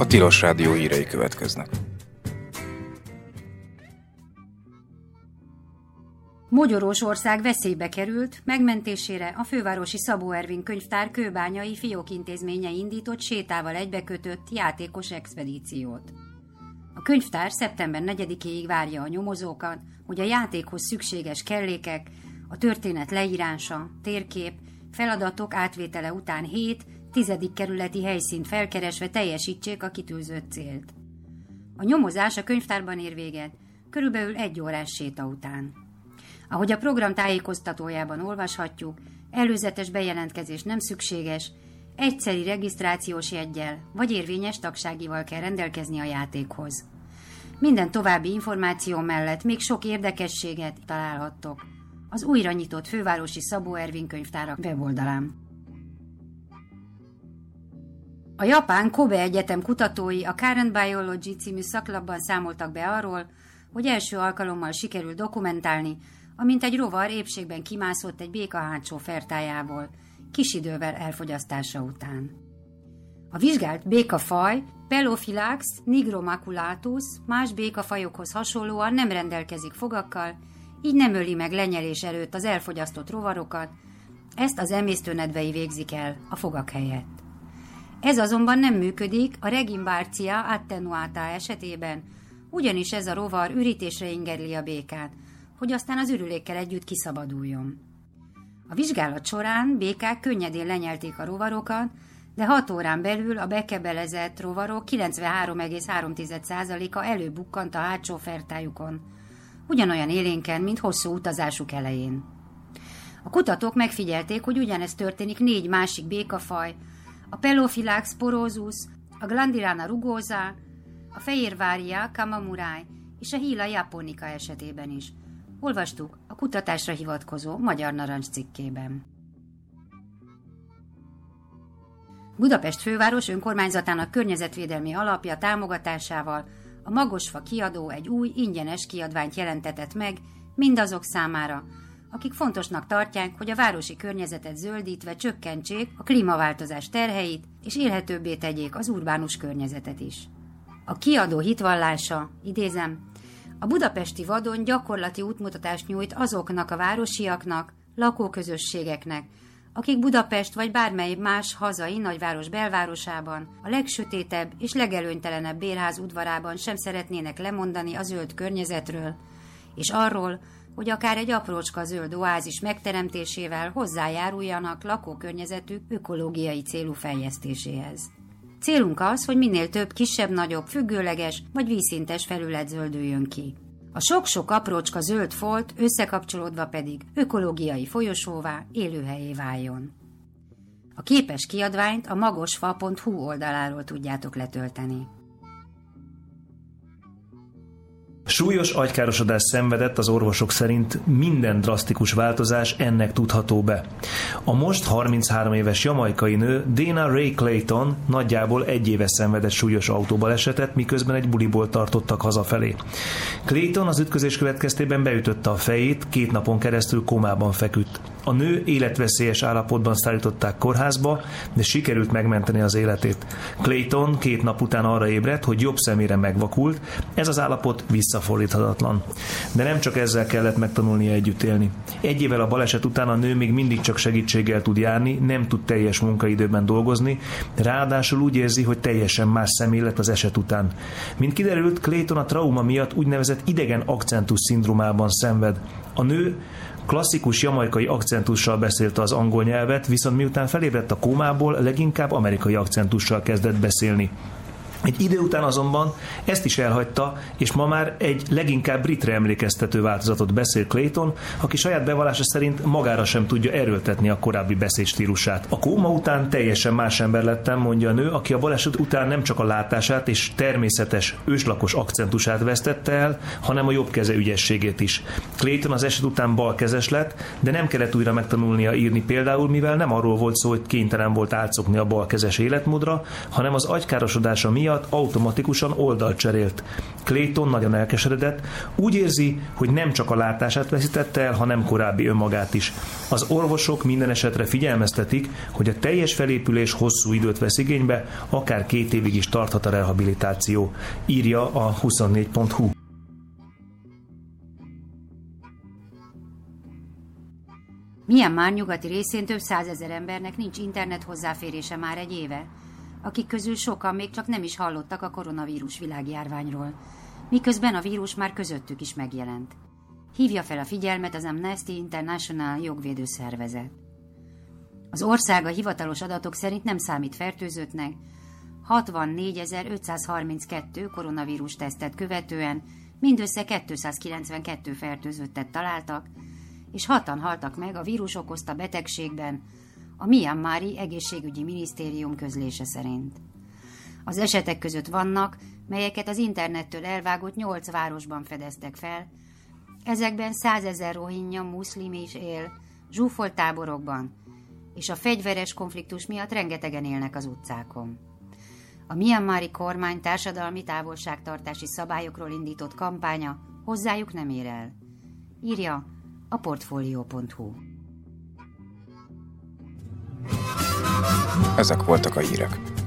Tilos Rádió hírei következnek. Magyarország veszélybe került, megmentésére a fővárosi Szabó Ervin könyvtár kőbányai fiókintézménye indított sétával egybekötött játékos expedíciót. A könyvtár szeptember 4-éig várja a nyomozókat, hogy a játékhoz szükséges kellékek, a történet leírása, térkép, feladatok átvétele után 7 10. kerületi helyszínt felkeresve teljesítsék a kitűzött célt. A nyomozás a könyvtárban ér véget, körülbelül 1 órás séta után. Ahogy a program tájékoztatójában olvashatjuk, előzetes bejelentkezés nem szükséges, egyszeri regisztrációs jeggyel vagy érvényes tagságival kell rendelkezni a játékhoz. Minden további információ mellett még sok érdekességet találhattok az újra nyitott fővárosi Szabó Ervin könyvtárak weboldalán. A japán Kobe Egyetem kutatói a Current Biology című szaklapban számoltak be arról, hogy első alkalommal sikerült dokumentálni, amint egy rovar épségben kimászott egy béka hátsó fertájából, kis idővel elfogyasztása után. A vizsgált békafaj, Pelophylax nigromaculatus, más békafajokhoz hasonlóan nem rendelkezik fogakkal, így nem öli meg lenyelés előtt az elfogyasztott rovarokat, ezt az emésztőnedvei végzik el a fogak helyett. Ez azonban nem működik a Regimbarcia attenuata esetében, ugyanis ez a rovar ürítésre ingerli a békát, hogy aztán az ürülékkel együtt kiszabaduljon. A vizsgálat során békák könnyedén lenyelték a rovarokat, de 6 órán belül a bekebelezett rovarok 93,3%-a előbukkant a hátsó fertájukon, ugyanolyan élénken, mint hosszú utazásuk elején. A kutatók megfigyelték, hogy ugyanezt történik 4 másik békafaj, a Pelophylax porosus, a Glandilana rugosa, a Fehérvária kamamurai és a Hila japonica esetében is. Olvastuk a kutatásra hivatkozó Magyar Narancs cikkében. Budapest főváros önkormányzatának környezetvédelmi alapja támogatásával a Magosfa kiadó egy új ingyenes kiadványt jelentetett meg mindazok számára, akik fontosnak tartják, hogy a városi környezetet zöldítve csökkentsék a klímaváltozás terheit, és élhetőbbé tegyék az urbánus környezetet is. A kiadó hitvallása, idézem, a budapesti vadon gyakorlati útmutatást nyújt azoknak a városiaknak, lakóközösségeknek, akik Budapest vagy bármely más hazai nagyváros belvárosában, a legsötétebb és legelőnytelenebb bérház udvarában sem szeretnének lemondani a zöld környezetről, és arról, hogy akár egy aprócska zöld oázis megteremtésével hozzájáruljanak lakókörnyezetük ökológiai célú fejlesztéséhez. Célunk az, hogy minél több kisebb-nagyobb, függőleges vagy vízszintes felület zöldüljön ki. A sok-sok aprócska zöld folt összekapcsolódva pedig ökológiai folyosóvá, élőhelyé váljon. A képes kiadványt a magosfa.hu oldaláról tudjátok letölteni. Súlyos agykárosodás szenvedett az orvosok szerint, minden drasztikus változás ennek tudható be. A most 33 éves jamaikai nő Dana Ray Clayton nagyjából 1 éve szenvedett súlyos autóbalesetet, miközben egy buliból tartottak hazafelé. Clayton az ütközés következtében beütötte a fejét, 2 napon keresztül kómában feküdt. A nő életveszélyes állapotban szállították kórházba, de sikerült megmenteni az életét. Clayton 2 nap után arra ébredt, hogy jobb szemére megvakult, ez az állapot visszafordíthatatlan. De nem csak ezzel kellett megtanulnia együtt élni. 1 évvel a baleset után a nő még mindig csak segítséggel tud járni, nem tud teljes munkaidőben dolgozni, ráadásul úgy érzi, hogy teljesen más személy lett az eset után. Mint kiderült, Clayton a trauma miatt úgynevezett idegen akcentus szindrómában szenved. A nő klasszikus jamaikai akcentussal beszélte az angol nyelvet, viszont miután felébredt a kómából, leginkább amerikai akcentussal kezdett beszélni. Egy idő után azonban ezt is elhagyta, és ma már egy leginkább britre emlékeztető változatot beszél Clayton, aki saját bevallása szerint magára sem tudja erőltetni a korábbi beszédstílusát. A kóma után teljesen más ember lettem, mondja a nő, aki a baleset után nem csak a látását és természetes, őslakos akcentusát vesztette el, hanem a jobb keze ügyességét is. Clayton az eset után balkezes lett, de nem kellett újra megtanulnia írni például, mivel nem arról volt szó, hogy kénytelen volt átszokni a balkezes életmódra, hanem az agykárosodása miatt miatt automatikusan oldalt cserélt. Clayton nagyon elkeseredett, úgy érzi, hogy nem csak a látását veszítette el, hanem korábbi önmagát is. Az orvosok minden esetre figyelmeztetik, hogy a teljes felépülés hosszú időt vesz igénybe, akár 2 évig is tarthat a rehabilitáció, írja a 24.hu. Myanmar nyugati részén több 100 000 embernek nincs internet hozzáférése már egy éve, akik közül sokan még csak nem is hallottak a koronavírus világjárványról, miközben a vírus már közöttük is megjelent. Hívja fel a figyelmet az Amnesty International jogvédő szervezet. Az ország a hivatalos adatok szerint nem számít fertőzöttnek, 64.532 koronavírus tesztet követően mindössze 292 fertőzöttet találtak, és 6-an haltak meg a vírus okozta betegségben, a Myanmari Egészségügyi Minisztérium közlése szerint. Az esetek között vannak, melyeket az internettől elvágott 8 városban fedeztek fel, ezekben 100 000 rohingya muszlim is él, zsúfolt táborokban, és a fegyveres konfliktus miatt rengetegen élnek az utcákon. A myanmari kormány társadalmi távolságtartási szabályokról indított kampánya hozzájuk nem ér el, írja a Portfolio.hu. Ezek voltak a hírek.